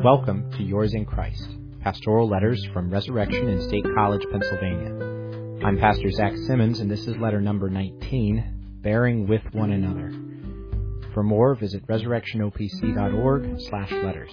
Welcome to Yours in Christ, pastoral letters from Resurrection in State College, Pennsylvania. I'm Pastor Zach Simmons, and this is letter number 19, Bearing with One Another. For more, visit resurrectionopc.org/letters.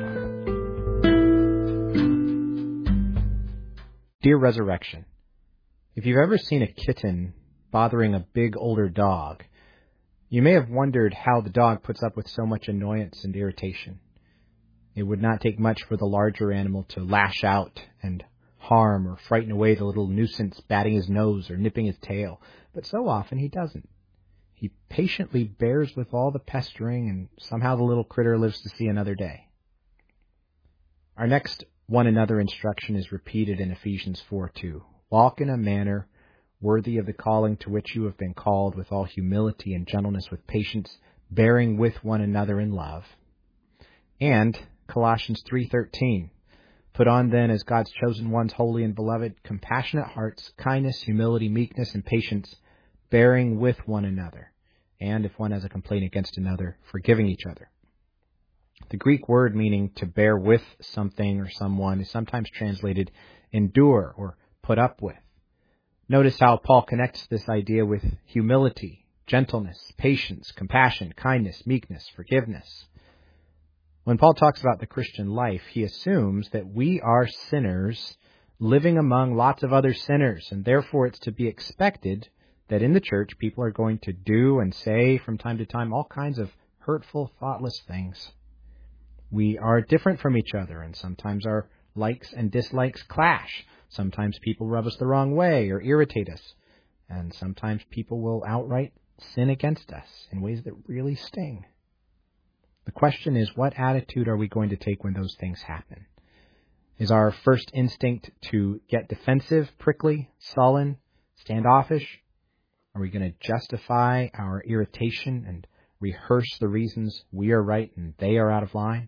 Dear Resurrection, if you've ever seen a kitten bothering a big older dog, you may have wondered how the dog puts up with so much annoyance and irritation. It would not take much for the larger animal to lash out and harm or frighten away the little nuisance batting his nose or nipping his tail, but so often he doesn't. He patiently bears with all the pestering, and somehow the little critter lives to see another day. Our next one another instruction is repeated in Ephesians 4:2. Walk in a manner worthy of the calling to which you have been called, with all humility and gentleness, with patience, bearing with one another in love. And Colossians 3:13. Put on then, as God's chosen ones, holy and beloved, compassionate hearts, kindness, humility, meekness, and patience, bearing with one another. And if one has a complaint against another, forgiving each other. The Greek word meaning to bear with something or someone is sometimes translated endure or put up with. Notice how Paul connects this idea with humility, gentleness, patience, compassion, kindness, meekness, forgiveness. When Paul talks about the Christian life, he assumes that we are sinners living among lots of other sinners, and therefore it's to be expected that in the church people are going to do and say from time to time all kinds of hurtful, thoughtless things. We are different from each other, and sometimes our likes and dislikes clash. Sometimes people rub us the wrong way or irritate us, and sometimes people will outright sin against us in ways that really sting. The question is, what attitude are we going to take when those things happen? Is our first instinct to get defensive, prickly, sullen, standoffish? Are we going to justify our irritation and rehearse the reasons we are right and they are out of line?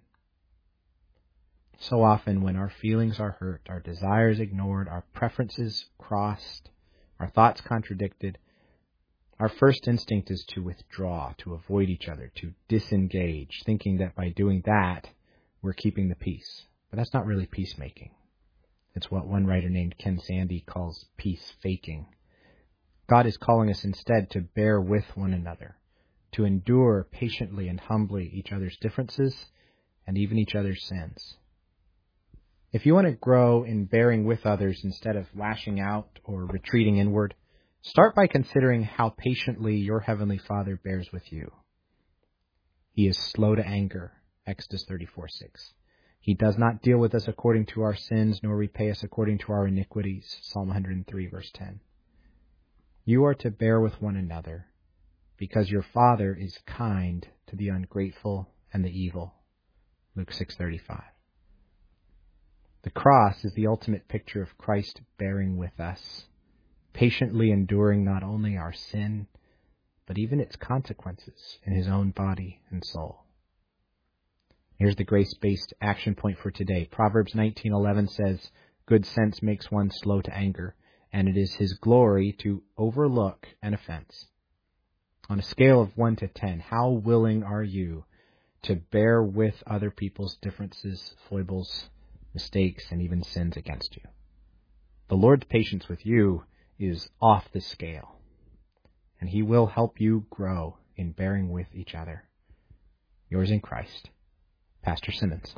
So often when our feelings are hurt, our desires ignored, our preferences crossed, our thoughts contradicted, our first instinct is to withdraw, to avoid each other, to disengage, thinking that by doing that, we're keeping the peace. But that's not really peacemaking. It's what one writer named Ken Sande calls peace faking. God is calling us instead to bear with one another, to endure patiently and humbly each other's differences and even each other's sins. If you want to grow in bearing with others instead of lashing out or retreating inward, start by considering how patiently your Heavenly Father bears with you. He is slow to anger, Exodus 34:6. He does not deal with us according to our sins, nor repay us according to our iniquities, Psalm 103, verse 10. You are to bear with one another because your Father is kind to the ungrateful and the evil, Luke 6:35. The cross is the ultimate picture of Christ bearing with us, patiently enduring not only our sin, but even its consequences in his own body and soul. Here's the grace-based action point for today. Proverbs 19:11 says, good sense makes one slow to anger, and it is his glory to overlook an offense. On a scale of 1 to 10, how willing are you to bear with other people's differences, foibles, mistakes, and even sins against you? The Lord's patience with you is off the scale, and he will help you grow in bearing with each other. Yours in Christ, Pastor Simmons.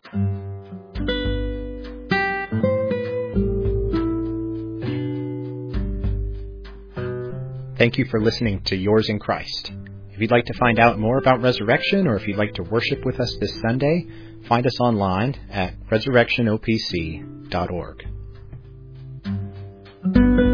Thank you for listening to Yours in Christ. If you'd like to find out more about Resurrection, or if you'd like to worship with us this Sunday, find us online at resurrectionopc.org.